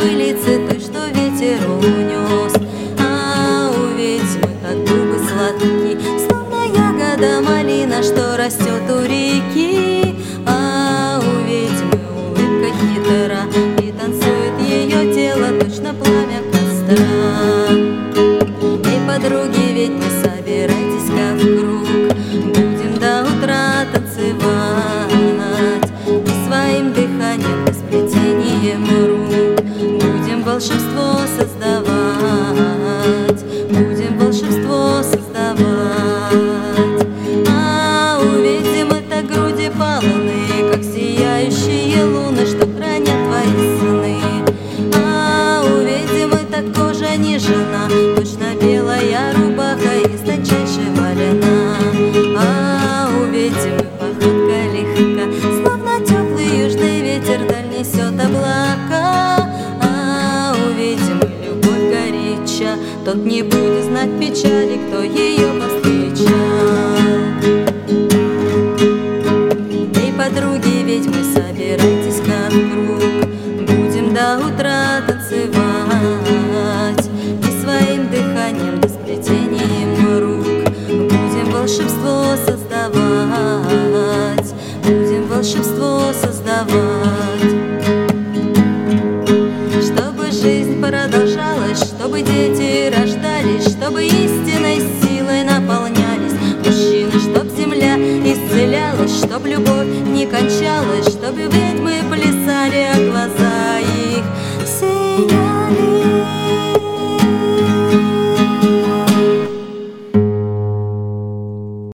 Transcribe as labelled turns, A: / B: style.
A: пылицы той, что ветер унес. А у ведьмы так губы сладки, словно ягода малина, что растет у реки. А у ведьмы улыбка хитра, и танцует ее тело точно пламя костра. Эй, подруги ведьмы, собирайтесь-ка в круг, будем до утра танцевать, и своим дыханием, да сплетением рук будем волшебство создавать, будем волшебство создавать. А у ведьмы так груди полны, как сияющие луны, что хранят твои сны. А у ведьмы так кожа нежна, точно белая рубаха из тончайшего льна. А у ведьмы походка легка, словно теплый южный ветер даль несет облака. А у ведьмы любовь горяча, тот не будет знать печали, кто ее повстречал. Эй, подруги ведьмы, собирайтесь-ка в круг, будем до утра танцевать, и своим дыханием, да сплетением рук будем волшебство создавать, будем волшебство создавать. Чтобы жизнь продолжалась, чтобы дети рождались, чтобы истинной силой наполнялись мужчины, чтоб земля исцелялась, чтоб любовь не кончалась,